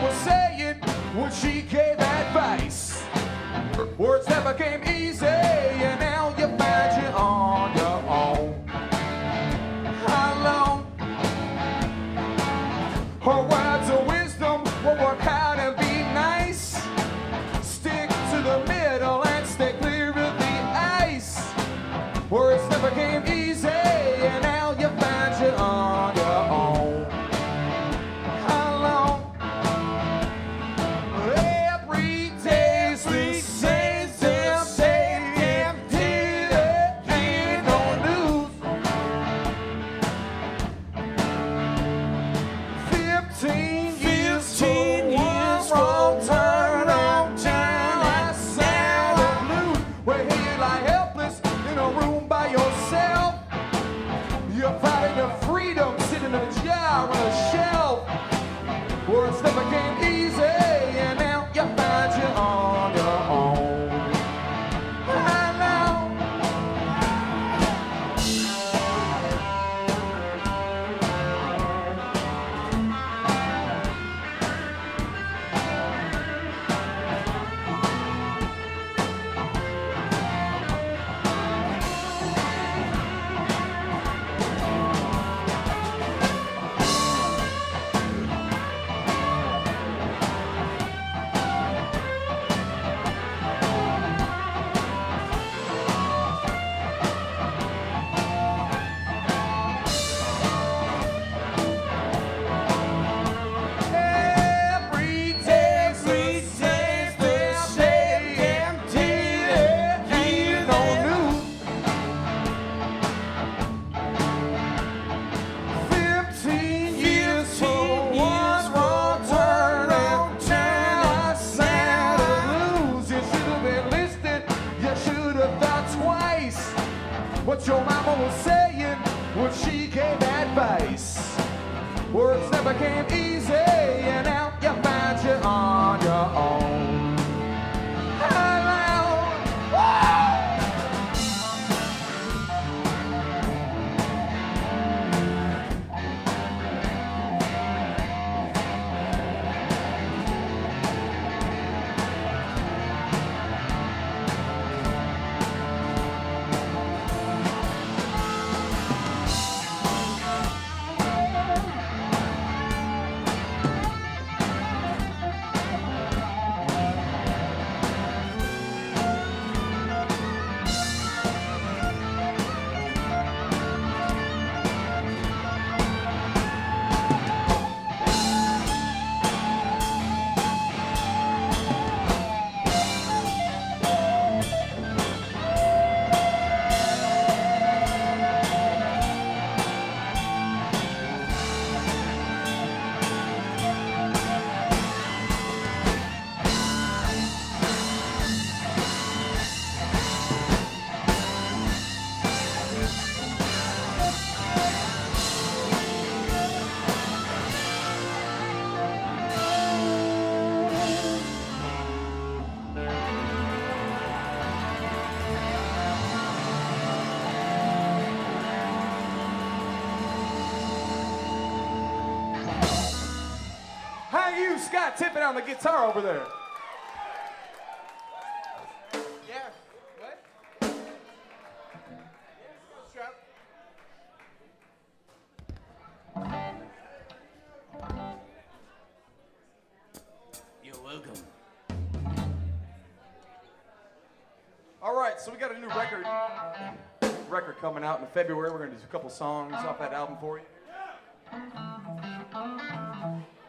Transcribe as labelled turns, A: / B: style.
A: was saying when she gave advice. Words never came easy, and now you find you on your own. How long? Her words of wisdom will work out and be nice. Stick to the middle and stay clear of the ice. Words never came easy, and now you find you on your own. How long? Every day's the same damn day, ain't no news. 15 years wrong turn on time. I sound the blues. Where you lie helpless in a room by yourself. You're fighting your freedom, sitting in a jar on a shelf. Words never came easy, and now you find you on your own. How long? Every day's the same damn day, ain't no news. 15 years for one wrong turn on time. I sound the blues. You should have been listening. You should have thought twice what your mama was saying when she gave advice. Words never came easy, and now you find you on your own. How long? Hey, you, Scott Tippett on the guitar over there. Yeah, what?
B: You're welcome.
A: All right, so we got a new record coming out in February. We're gonna do a couple songs off that album for you.